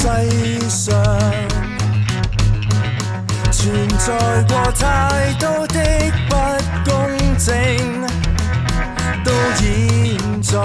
上存在過太多的不公正，到現在，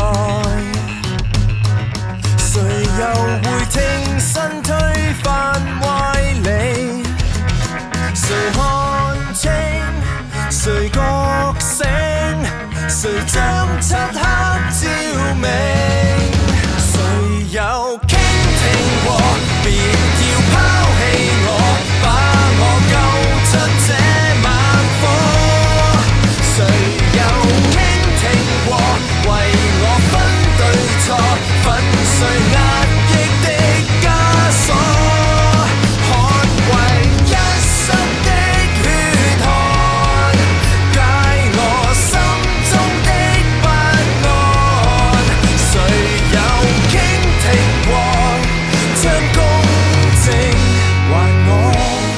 誰又會挺身推翻歪理？誰看清？誰覺醒？誰將漆黑照明？誰有傾聽過？別要拋棄我，把我救出這晚火。誰有傾聽過？為我分對錯，粉碎壓抑的枷鎖，捍衛一生的血汗，解我心中的不安。誰有傾聽過？將公正還我。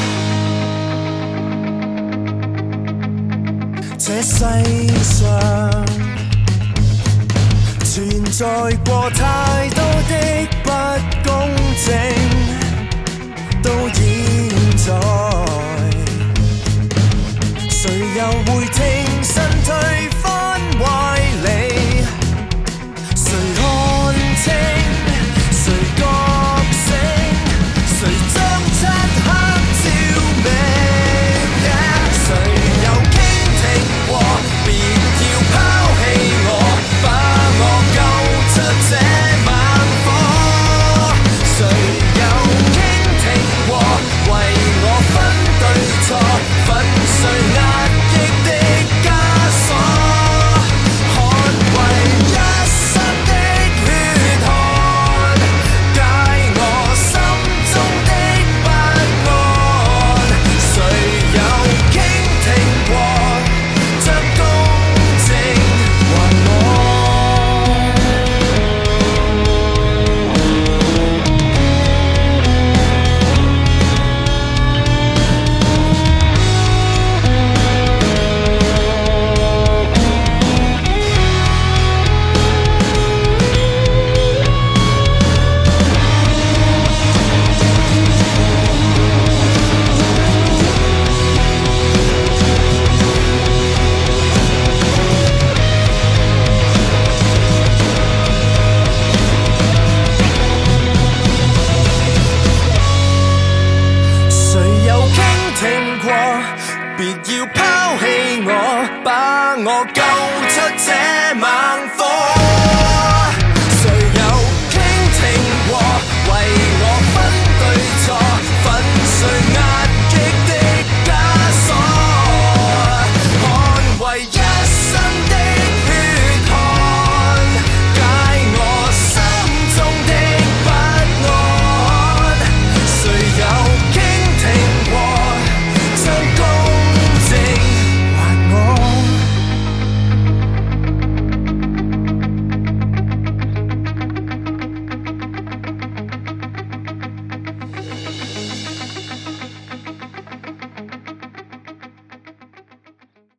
這世上存在過太多的不公正，到現在，誰又會聽